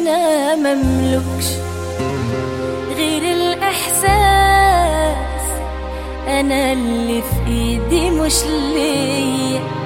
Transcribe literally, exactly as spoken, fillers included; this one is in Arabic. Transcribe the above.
أنا مملكش غير الإحساس، أنا اللي في إيدي مش ليا.